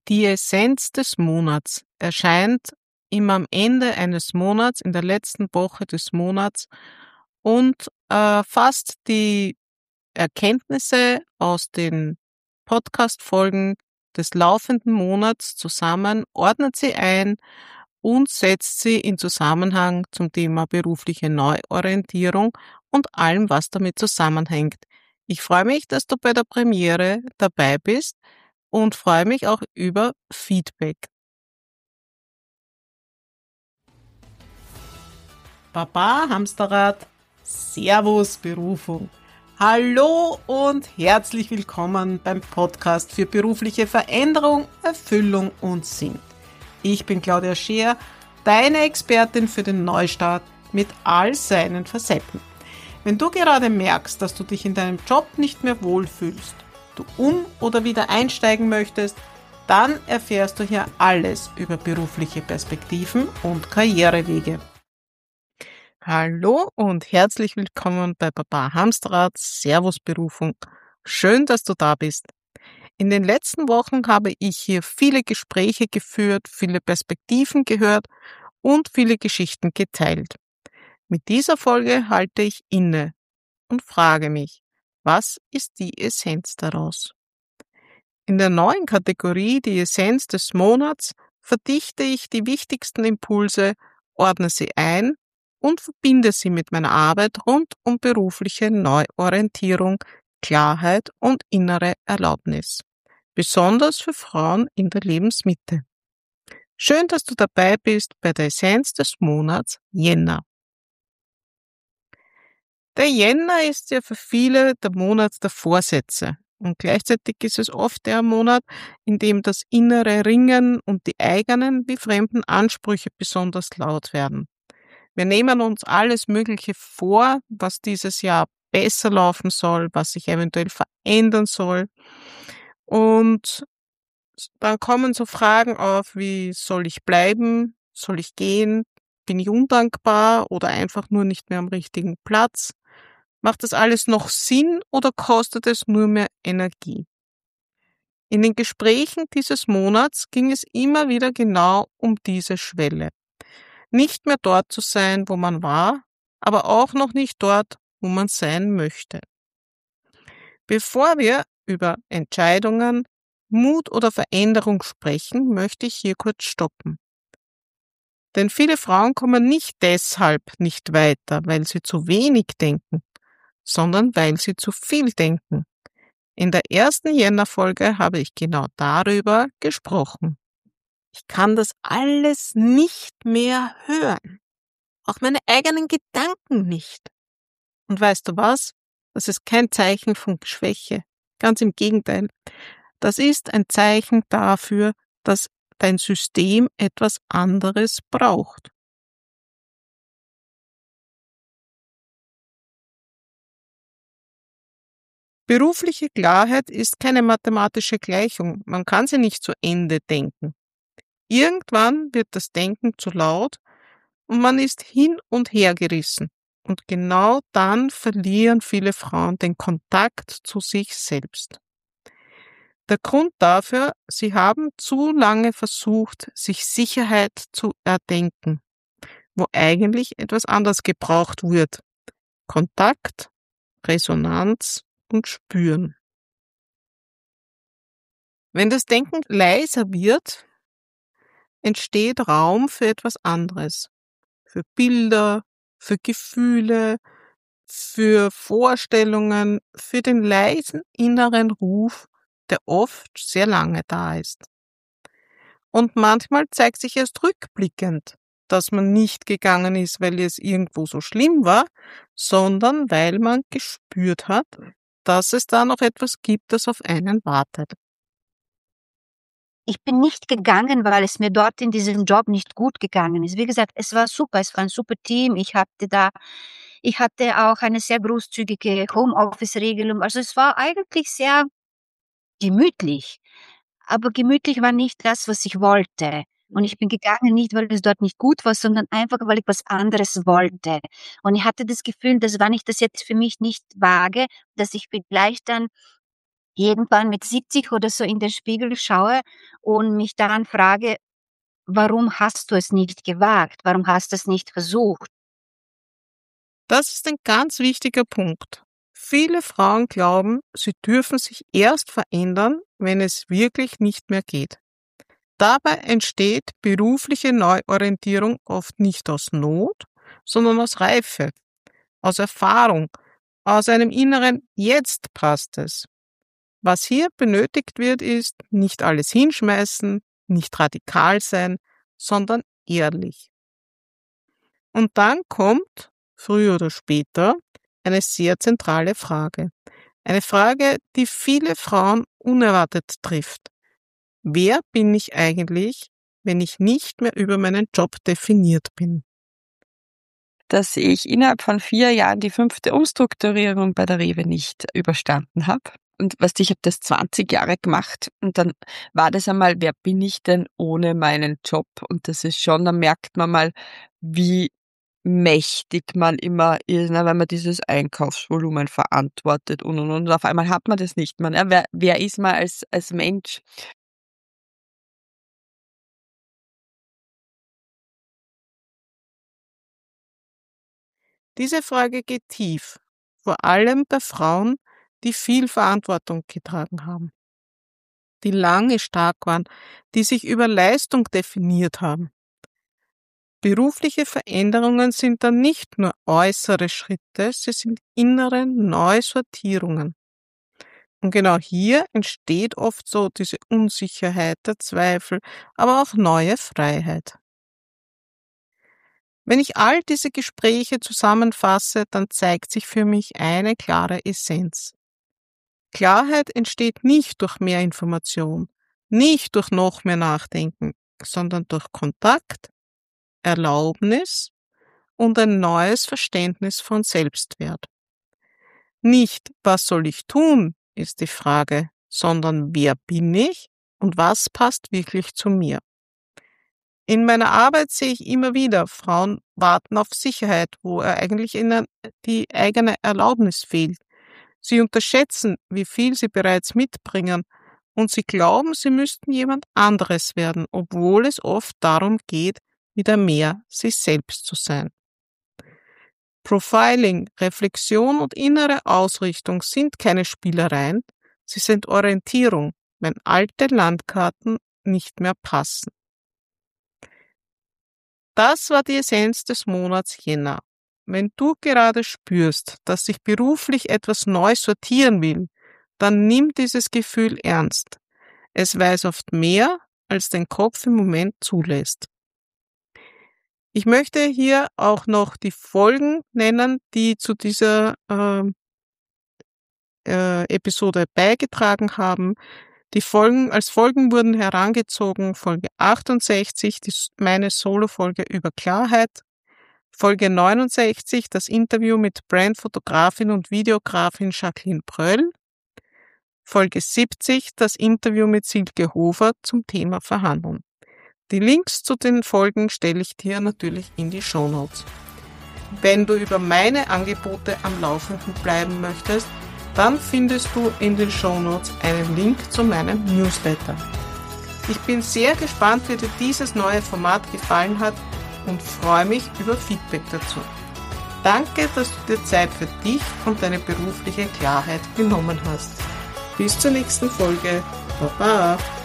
Die Essenz des Monats erscheint immer am Ende eines Monats, in der letzten Woche des Monats und fasst die Erkenntnisse aus den Podcast-Folgen des laufenden Monats zusammen, ordnet sie ein und setzt sie in Zusammenhang zum Thema berufliche Neuorientierung und allem, was damit zusammenhängt. Ich freue mich, dass du bei der Premiere dabei bist und freue mich auch über Feedback. Baba Hamsterrad, Servus Berufung. Hallo und herzlich willkommen beim Podcast für berufliche Veränderung, Erfüllung und Sinn. Ich bin Claudia Scheer, deine Expertin für den Neustart mit all seinen Facetten. Wenn du gerade merkst, dass du dich in deinem Job nicht mehr wohlfühlst, du oder wieder einsteigen möchtest, dann erfährst du hier alles über berufliche Perspektiven und Karrierewege. Hallo und herzlich willkommen bei Baba Hamsterrad, Servus Berufung. Schön, dass du da bist. In den letzten Wochen habe ich hier viele Gespräche geführt, viele Perspektiven gehört und viele Geschichten geteilt. Mit dieser Folge halte ich inne und frage mich, was ist die Essenz daraus? In der neuen Kategorie Die Essenz des Monats verdichte ich die wichtigsten Impulse, ordne sie ein und verbinde sie mit meiner Arbeit rund um berufliche Neuorientierung, Klarheit und innere Erlaubnis. Besonders für Frauen in der Lebensmitte. Schön, dass du dabei bist bei der Essenz des Monats Jänner. Der Jänner ist ja für viele der Monat der Vorsätze. Und gleichzeitig ist es oft der Monat, in dem das innere Ringen und die eigenen wie fremden Ansprüche besonders laut werden. Wir nehmen uns alles Mögliche vor, was dieses Jahr besser laufen soll, was sich eventuell verändern soll. Und dann kommen so Fragen auf wie, soll ich bleiben? Soll ich gehen? Bin ich undankbar oder einfach nur nicht mehr am richtigen Platz? Macht das alles noch Sinn oder kostet es nur mehr Energie? In den Gesprächen dieses Monats ging es immer wieder genau um diese Schwelle. Nicht mehr dort zu sein, wo man war, aber auch noch nicht dort, wo man sein möchte. Bevor wir über Entscheidungen, Mut oder Veränderung sprechen, möchte ich hier kurz stoppen. Denn viele Frauen kommen nicht deshalb nicht weiter, weil sie zu wenig denken, sondern weil sie zu viel denken. In der ersten Jännerfolge habe ich genau darüber gesprochen. Ich kann das alles nicht mehr hören. Auch meine eigenen Gedanken nicht. Und weißt du was? Das ist kein Zeichen von Schwäche. Ganz im Gegenteil. Das ist ein Zeichen dafür, dass dein System etwas anderes braucht. Berufliche Klarheit ist keine mathematische Gleichung. Man kann sie nicht zu Ende denken. Irgendwann wird das Denken zu laut und man ist hin und her gerissen. Und genau dann verlieren viele Frauen den Kontakt zu sich selbst. Der Grund dafür, sie haben zu lange versucht, sich Sicherheit zu erdenken, wo eigentlich etwas anderes gebraucht wird. Kontakt, Resonanz und Spüren. Wenn das Denken leiser wird, entsteht Raum für etwas anderes. Für Bilder, für Gefühle, für Vorstellungen, für den leisen inneren Ruf, der oft sehr lange da ist. Und manchmal zeigt sich erst rückblickend, dass man nicht gegangen ist, weil es irgendwo so schlimm war, sondern weil man gespürt hat, dass es da noch etwas gibt, das auf einen wartet. Ich bin nicht gegangen, weil es mir dort in diesem Job nicht gut gegangen ist. Wie gesagt, es war super, es war ein super Team. Ich hatte auch eine sehr großzügige Homeoffice-Regelung. Also es war eigentlich sehr gemütlich. Aber gemütlich war nicht das, was ich wollte. Und ich bin gegangen nicht, weil es dort nicht gut war, sondern einfach, weil ich was anderes wollte. Und ich hatte das Gefühl, dass wenn ich das jetzt für mich nicht wage, dass ich vielleicht dann irgendwann mit 70 oder so in den Spiegel schaue und mich dann frage: „Warum hast du es nicht gewagt? Warum hast du es nicht versucht?“ Das ist ein ganz wichtiger Punkt. Viele Frauen glauben, sie dürfen sich erst verändern, wenn es wirklich nicht mehr geht. Dabei entsteht berufliche Neuorientierung oft nicht aus Not, sondern aus Reife, aus Erfahrung, aus einem inneren Jetzt passt es. Was hier benötigt wird, ist nicht alles hinschmeißen, nicht radikal sein, sondern ehrlich. Und dann kommt, früher oder später, eine sehr zentrale Frage. Eine Frage, die viele Frauen unerwartet trifft. Wer bin ich eigentlich, wenn ich nicht mehr über meinen Job definiert bin? Dass ich innerhalb von 4 Jahren die 5. Umstrukturierung bei der Rewe nicht überstanden habe. Und weißt du, ich habe das 20 Jahre gemacht und dann war das einmal, wer bin ich denn ohne meinen Job? Und das ist schon, da merkt man mal, wie mächtig man immer ist, ne, wenn man dieses Einkaufsvolumen verantwortet und auf einmal hat man das nicht mehr. Ne? Wer ist man als Mensch? Diese Frage geht tief, vor allem bei Frauen, die viel Verantwortung getragen haben, die lange stark waren, die sich über Leistung definiert haben. Berufliche Veränderungen sind dann nicht nur äußere Schritte, sie sind innere Neusortierungen. Und genau hier entsteht oft so diese Unsicherheit, der Zweifel, aber auch neue Freiheit. Wenn ich all diese Gespräche zusammenfasse, dann zeigt sich für mich eine klare Essenz. Klarheit entsteht nicht durch mehr Information, nicht durch noch mehr Nachdenken, sondern durch Kontakt, Erlaubnis und ein neues Verständnis von Selbstwert. Nicht, was soll ich tun, ist die Frage, sondern wer bin ich und was passt wirklich zu mir. In meiner Arbeit sehe ich immer wieder, Frauen warten auf Sicherheit, wo eigentlich ihnen die eigene Erlaubnis fehlt. Sie unterschätzen, wie viel sie bereits mitbringen und sie glauben, sie müssten jemand anderes werden, obwohl es oft darum geht, wieder mehr sich selbst zu sein. Profiling, Reflexion und innere Ausrichtung sind keine Spielereien, sie sind Orientierung, wenn alte Landkarten nicht mehr passen. Das war die Essenz des Monats Jänner. Wenn du gerade spürst, dass sich beruflich etwas neu sortieren will, dann nimm dieses Gefühl ernst. Es weiß oft mehr, als dein Kopf im Moment zulässt. Ich möchte hier auch noch die Folgen nennen, die zu dieser Episode beigetragen haben. Als Folgen wurden herangezogen Folge 68, meine Solo-Folge über Klarheit, Folge 69, das Interview mit Brandfotografin und Videografin Jacqueline Pröll, Folge 70, das Interview mit Silke Hofer zum Thema Verhandeln. Die Links zu den Folgen stelle ich dir natürlich in die Shownotes. Wenn du über meine Angebote am Laufenden bleiben möchtest, dann findest du in den Shownotes einen Link zu meinem Newsletter. Ich bin sehr gespannt, wie dir dieses neue Format gefallen hat und freue mich über Feedback dazu. Danke, dass du dir Zeit für dich und deine berufliche Klarheit genommen hast. Bis zur nächsten Folge. Baba!